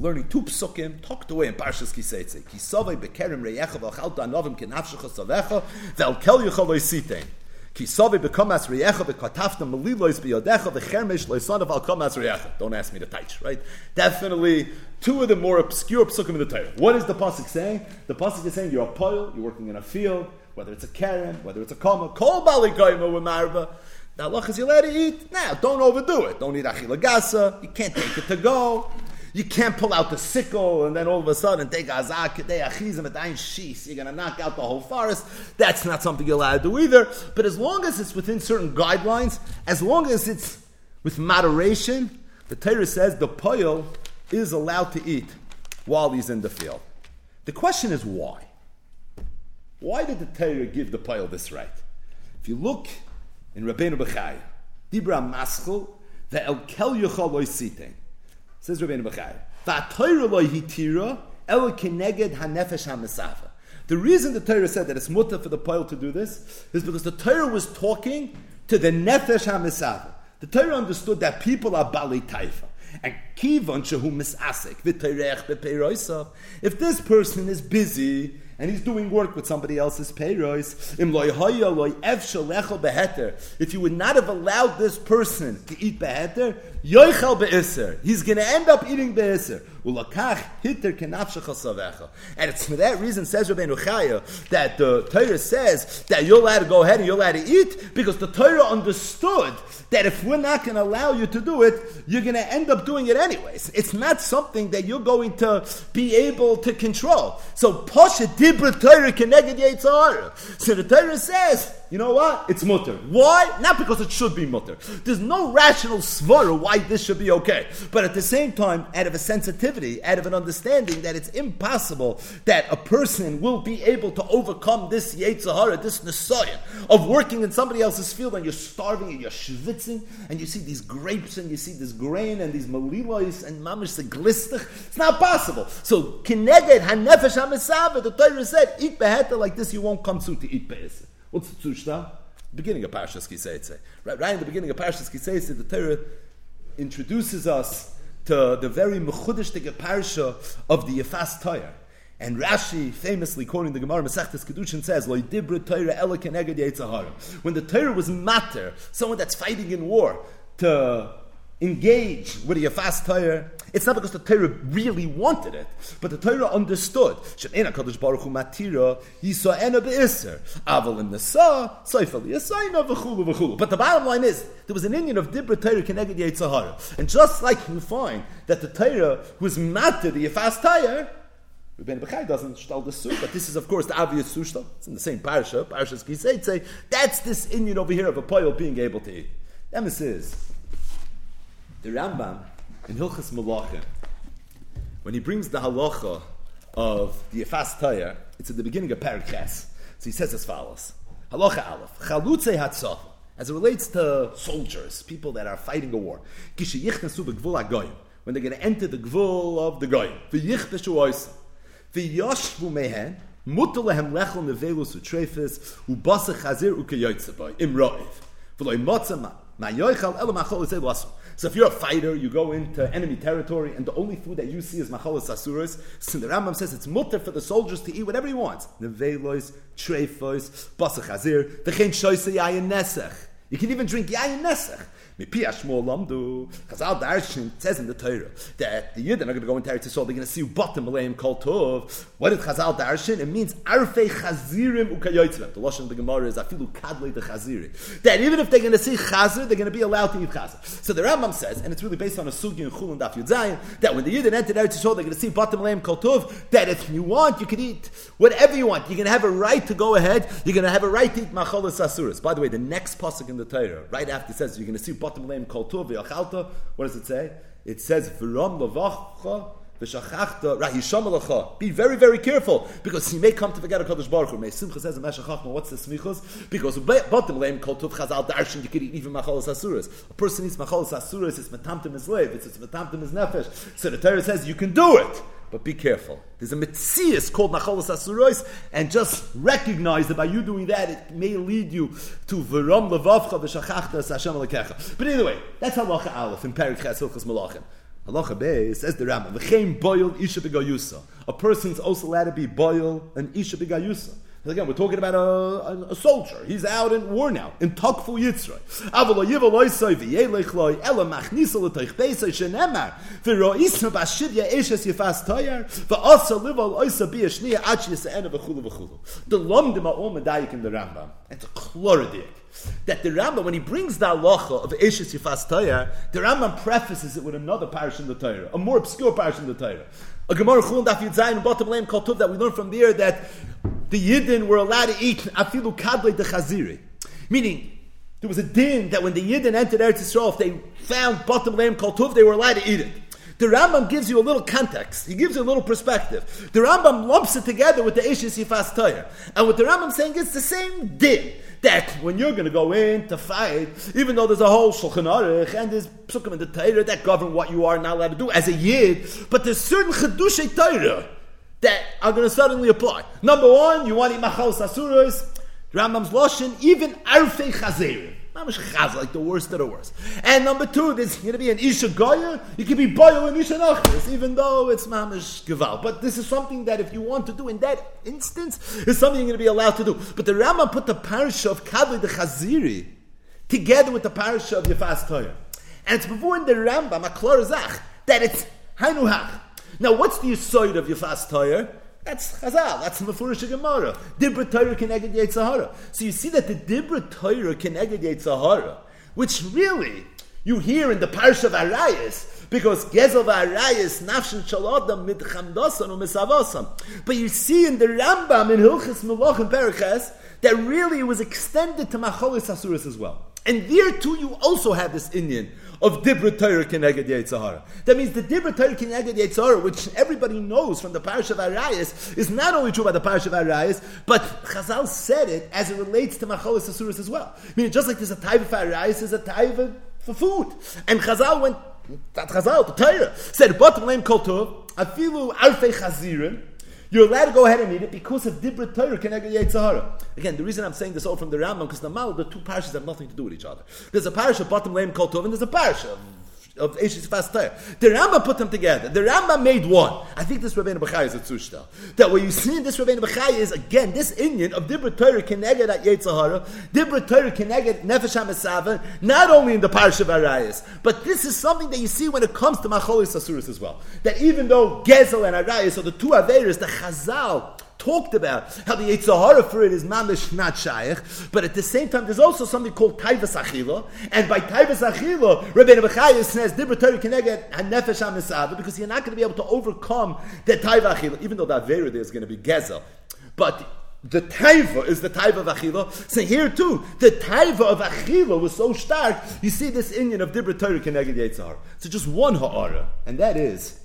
learning two psukim tucked away in Parshas Kiseitze. Kisavei bekerim reyecha v'achalta anovim kenafshecha savecha v'el kel yuchal loisitein. Kisavei bekamas reyecha v'katafta melilois biyodecha v'chermesh loisanav al kamas reyecha. Don't ask me to teach, right? Definitely two of the more obscure psukim in the Torah. What is the pasuk saying? The pasuk is saying you're a poil, you're working in a field, whether it's a keren, whether it's a kama, kol bali goyma u'marva. The halach is you're allowed to eat. Now, don't overdo it. Don't eat achila gasa. You can't take it to go. You can't pull out the sickle and then all of a sudden take azak kedei achizim et ein shis. You're going to knock out the whole forest. That's not something you're allowed to do either. But as long as it's within certain guidelines, as long as it's with moderation, the Torah says the poil is allowed to eat while he's in the field. The question is why? Why did the Torah give the poil this right? If you look in Rabbeinu Bechaya, Dibra Maschel, the El Kel Yochal Loi Sitein. Says Rabbeinu Bechaya, V'atoira Loi Hitira, El Keneged HaNefesh HaMesava. The reason the Torah said that it's mutter for the poil to do this is because the Torah was talking to the Nefesh HaMesava. The Torah understood that people are Bali Taifa. And Kivon Shehu Misasek, V'Teirech B'Peiroisav. If this person is busy, and he's doing work with somebody else's payrois. If you would not have allowed this person to eat beheter, he's going to end up eating beheter. And it's for that reason, says Rabbeinu Chaya, that the Torah says that you're allowed to go ahead and you're allowed to eat, because the Torah understood that if we're not going to allow you to do it, you're going to end up doing it anyways. It's not something that you're going to be able to control. So Pasha Dibra Torah Keneged Yetzirah. So the Torah says, you know what? It's mutter. Why? Not because it should be mutter. There's no rational svara why this should be okay. But at the same time, out of a sensitivity, out of an understanding that it's impossible that a person will be able to overcome this Yetzirah, this Nesayan, of working in somebody else's field, and you're starving and you're schwitzing, and you see these grapes and you see this grain and these malilois and mamish glistich. It's not possible. So, Kineged HaNefesh HaMesava, the Torah said, eat beheta like this, you won't come soon to eat beheta. What's the tzushta? Beginning of Parshas Kiseitze. Right in the beginning of Parshas Kiseitze, the Torah introduces us to the very mechudishtige parsha of the Yefas Torah. And Rashi, famously quoting the Gemara Masechtas Kedushin, says, "Lo dibra Torah ela keneged Yetzirah." When the Torah was matter, someone that's fighting in war, to engage with a Yefas Torah, it's not because the Torah really wanted it, but the Torah understood. She'ena Kadosh Baruch Hu matira yisa'ena be'isser aval in nesa soifel yisa'ena v'chulu v'chulu. But the bottom line is there was an Indian of Dibra Torah Keneged Yetzirah, and just like you find that the Torah was matter the Yefas Torah, Rebbeinu Bechai doesn't shtal the suit, but this is of course the obvious sushtal. It's in the same parasha, Parashas Kiseitze. That's this Indian over here of a poil being able to eat. Emes is the Rambam in Hilchas Malachim, when he brings the halacha of the Yefas Torah, it's at the beginning of Perek Ches. So he says as follows: Halacha Aleph, Chalutzei Hatzav, as it relates to soldiers, people that are fighting a war. Kishi yichnasu b'gvul hagoyim, when they're going to enter the gvul of the goyim. V'yichbeshu oisem, v'yoshvu mehen, mutar lehem lechel nevelus u'trefes, u'basach chazir u'keyoytze boy, im roiv. V'lo imotza ma'yoichal elo ma'chol yisei l'asum. So if you're a fighter, you go into enemy territory, and the only food that you see is machalas asuras. So the Rambam says it's mutter for the soldiers to eat whatever he wants. Nevelos, treifos, basach hazir, v'chein shoyse yayin nesach. You can even drink yayin nesach. Mipi Ashmol Lamdu. Chazal Darshan says in the Torah that the Yidden are going to go into Eretz Yisrael. They're going to see bottom Aleim Kol Tov. What is Chazal Darshan? It means Arfei Chazirim Ukayotzvem. The Lashon of the Gemara is Afilu Kadlei the Chaziri. That even if they're going to see Chazir, they're going to be allowed to eat Chazir. So the Rambam says, and it's really based on a Sugi in Chulun Daf Yud Zayin, that when the Yidden entered Eretz Yisrael, they're going to see bottom Aleim Kol Tov. That if you want, you can eat whatever you want. You're going to have a right to go ahead. You're going to have a right to eat Macholas Asuras. By the way, the next pasuk in the Torah, right after it says you're going to see bottom Aleim Kol Tov. What does it say? It says V'ram Lavacha V'shachachta Rahisham Alacha. Be very, very careful, because he may come to forget a Kadosh Baruch Hu. May Simcha says in Meshach Chachma, what's the smichos? Because bottom lame Kol Tov Chazal Darshan, you could eat even Machalas Asuras. A person eats Machalas Asuras, it's Matamtim his slave, it's Matamtim his nefesh. So the Torah says you can do it, but be careful. There's a mitzias called Machalas Asuros, and just recognize that by you doing that, it may lead you to V'ram Levavcha V'shachachta Hashem Alekecha. But either way, that's Halacha Aleph in Perek Ches Hilchos Malachim. Halacha Bey, says the Rambam, V'chein boil isha b'gayusa. A person's also allowed to be boil and isha b'gayusa. Again, we're talking about a soldier. He's out in war now, in Takfu Yitzray. Avalo yiva loisoi v'yelech loi, ela machnisa l'toich beisai shenemar, v'ro'isna b'ashivya eshes yifas toyar, v'asa liva loisa b'yashniya achi yisa'ena v'chulu v'chulu. The lomdim ha'ol medayik in the Rambam. It's a chloridic. That the Rambam, when he brings the halacha of eshes yifas toyar, the Rambam prefaces it with another parish in the Torah, a more obscure parish in the Torah. A Gemara Chulun Daf Yud Zayin bottom lane called Tuv that we learned from there that the Yidden were allowed to eat afilu kadlei de chaziri. Meaning, there was a din that when the Yidden entered Eretz Yisrael, if they found bottom lane called Tuv, they were allowed to eat it. The Rambam gives you a little context. He gives you a little perspective. The Rambam lumps it together with the Eshes Yifas Toyer. And what the Rambam's saying is the same din. That when you're going to go in to fight, even though there's a whole Shulchan Aruch and there's Psukim in the Torah that govern what you are not allowed to do as a Yid, but there's certain Chedushei Torah that are going to suddenly apply. Number one, you want to eat Machal Sasuros, Rambam's Loshin, even Arfei Chazerim. Mamish Chaz, like the worst of the worst. And number two, there's going to be an Isha Goya, you can be Boyo and Isha Nachris, even though it's Mamish Geval. But this is something that if you want to do in that instance, is something you're going to be allowed to do. But the Rambam put the parasha of Kadli the Chaziri together with the parasha of Yefas Toyer. And it's before in the Rambam, a Klor Zach, that it's Hainu Hach. Now, what's the Yisoid of Yefas Toyer? That's Chazal. That's the Mefurish Gemara. Dibra Torah Keneged Yetzahara. So you see that the Dibra Torah Keneged Yetzahara, which really you hear in the Parsha of Arayis, because Gezel v'Arayis Nafshin Shalodam mit Chamdosan or Misavosam. But you see in the Rambam in Hilchis Melachim Periches that really it was extended to Macholis Asuris as well. And there too you also have this Indian of Dibra Torah Keneged Yetzahara. That means the Dibra Torah Keneged Yetzahara, which everybody knows from the Parsha of Arayis, is not only true about the Parsha of Arayis, but Chazal said it as it relates to Macholis Asuris as well. I mean, just like there's a taiva for Arayis, there's a taiva for food. And Chazal went, that Chazal, the Torah, said, bottom line kol tov, afilu alfei chazirin, you're allowed to go ahead and eat it because of Dibra Torah Keneged Yetzahara. Again, the reason I'm saying this all from the Rambam, because the two parashas have nothing to do with each other. There's a parasha, bottom lane kol tov, and there's a parasha of Eshes Yifas Toyer. The Rambam put them together. The Rambam made one. I think this Rabbeinu Bechai is a tzushta. That what you see in this Rabbeinu Bechai is, again, this Indian of Dibra Torah Keneged at Yetzahara, Dibra Torah Keneged Nefesh HaMesava, not only in the Parsha of Arayis, but this is something that you see when it comes to Macholis Asuris as well. That even though Gezel and Arayis are the two Averis, the Chazal talked about how the Yetzahara for it is mamish not shaykh, but at the same time there's also something called Taivas Achila, and by Taivas Achila, Rabbeinu Bechai says Dibra Torah Keneged HaNefesh HaMesava, because you're not going to be able to overcome the Taiva Achila, even though that Avera there is going to be Gezel. But the Taiva is the Taiva of Achila. So here too, the Taiva of Achila was so stark, you see this Indian of Dibra Torah Keneged Yetzahara. So just one ha'ara, and that is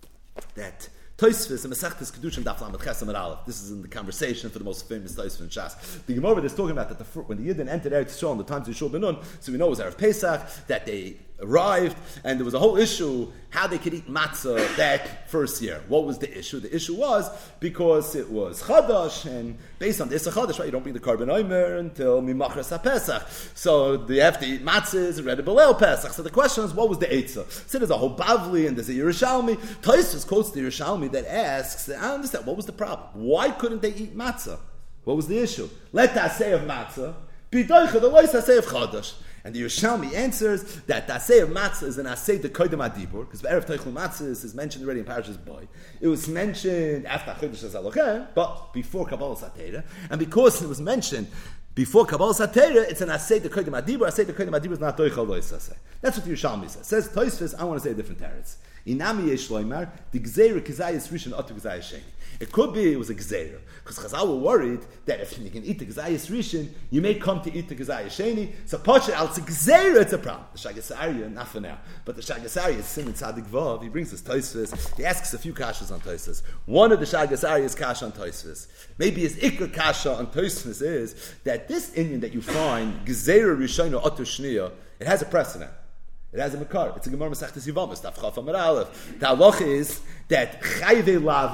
that Tosfos and Masechtas Kedushin Daf Lamed Ches Amud Aleph. This is in the conversation for the most famous Tosfos in Shas. The Gemara is talking about that when the Yidden entered Eretz Yisrael in the times of Yeshua ben Nun, so we know it was Erev Pesach, that they arrived, and there was a whole issue how they could eat matzah that first year. What was the issue? The issue was because it was Chadash, and based on this Chadash, right, you don't bring the Karban Omer until Mimachras HaPesach. So they have to eat matzahs ready Belel Pesach. So the question is, what was the Eitzah? So there's a whole Bavli and there's a Yerushalmi. Tosfos quotes the Yerushalmi that asks, I understand, what was the problem? Why couldn't they eat matzah? What was the issue? Let us say of matzah, B'doicha, the lois say of Chadash. And the Yerushalmi answers that the Asay of Matzah is an Asay de Koydem Adibur, because Erev Teichel Matzah is mentioned already in Parashas Boy. It was mentioned after Chodesh HaZalochem, but before Kabbalah Satera. And because it was mentioned before Kabbalah Satera, it's an Asay de Koydem Adibur. Asay de Koydem Adibur is not Doichel Lois Asay. That's what the Yerushalmi says. Says Tosfos, I want to say a different teretz. Inami yesh loymar, the gzeira kizayis rishon otu kizayis sheni. It could be it was a gzeira, because Chazal were worried that if you can eat the kizayis rishon, you may come to eat the kizayis sheni. So pasha al gzeira, it's a problem. The Shagasariya, not for now, but the Shagasariya is Simon Tzadik Vav. He brings us Tosfos. He asks a few kashas on Tosfos. One of the Shagasariya's kasha on Tosfos, maybe his ikra kasha on Tosfos, is that this Indian that you find gzeira rishon otu shniya, it has a precedent. It has a makar. It's a Gemara Masechtas Yevamos, Daf Chaf Amud Aleph. The halacha is that chayve lavin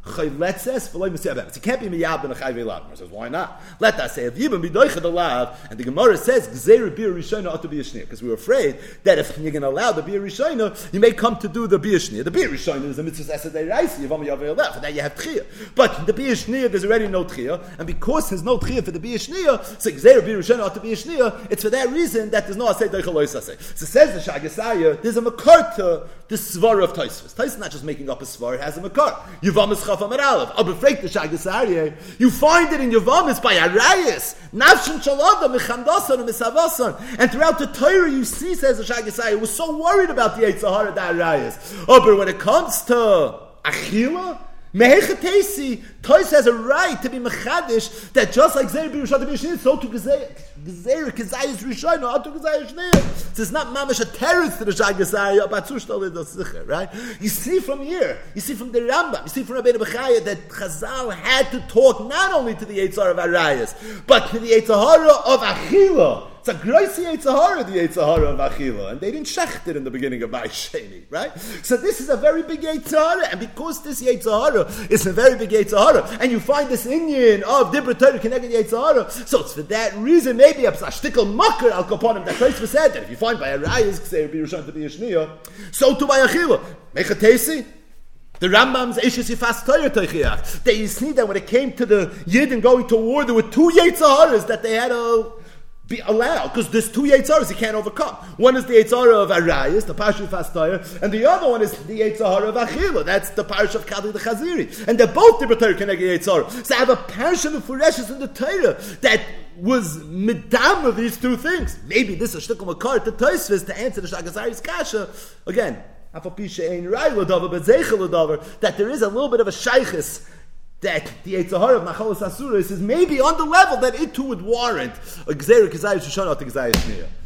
chayletzes v'loy mesiyah. It can't be miyab ben a chayve lav. He says, why not? Let us say, if you be doicha the lav, and the Gemara says, gzeir bir rishayna ought to be a shnir, because we were afraid that if you're going to allow the bir rishayna, you may come to do the bir shnir. The bir rishayna is the mitzvah esedei raisi, yavam yavel left, and now you have tchiyah. But the bir shnir, there's already no tchiyah, and because there's no tchiyah for the bir shnir, so gzeir bir rishayna ought to be a shnir. It's for that reason that there's no asay doicha lois asay. So says the Shagasaya, there's a makar to the svara of Tosfos. Tosfos is not just making up a svara; it has a makar. Yavam is chafam aleph. Abefreik the Shagasaya, you find it in Yavam is by Arayis, nafshin shalada mechamdasan and misavasan. And throughout the Torah, you see, says the Shagasaya, was so worried about the Yetzer Hara, the Arayis. Oh, but when it comes to Achila, Mehechatesi, Toys has a right to be mechadish that just like Zeir Birushat B'Yishnir, so to Gezer Kezayis Rishon, or to Kezayis Shnir. So it's not mamash a terrorist to the Shagasaya, but Zushtal Sicher, right? You see from here, you see from the Rambam, you see from Rabbeinu Bechaya that Chazal had to talk not only to the Yetzer Hara of Arayas, but to the Yetzer Hara of Achila. It's a grossy Yetzer Hara, the Yetzer Hara of Achila, and they didn't shecht it in the beginning of Bais Sheni, right? So this is a very big Yetzer Hara, and because this Yetzer Hara is a very big Yetzer Hara, and you find this Inyan of Dibra Torah connected Yetzer Hara, so it's for that reason maybe a shtickle makar al kaponim that Tosfos said that if you find by a Rayas Kseir Birushan to be Yishniya, so too by Achila. Mechatesi. The Rambam's Eishes Yifas Torah Teichiach. That you see that when it came to the Yidden going to war, there were two Yetzer Haras that they had to be allowed, because there's two Yetzaras you can't overcome. One is the Yetzara of Arayas, the Parsha Yifas Torah, and the other one is the Yetzara of Achila. That's the Parsha of Kali the Chaziri. And they're both Dibra Torah connected Yetzara. So I have a Parsha of Fureshes in the Torah that was midam of these two things. Maybe this is a shtickle makar to Tosfos to answer the Shagasari's kasha. Again, that there is a little bit of a shaykhis that the Yetzer Hara of Machalos Asuros is maybe on the level that it too would warrant a Gzeir Kezayis Shoshana to Gzeir Shniya.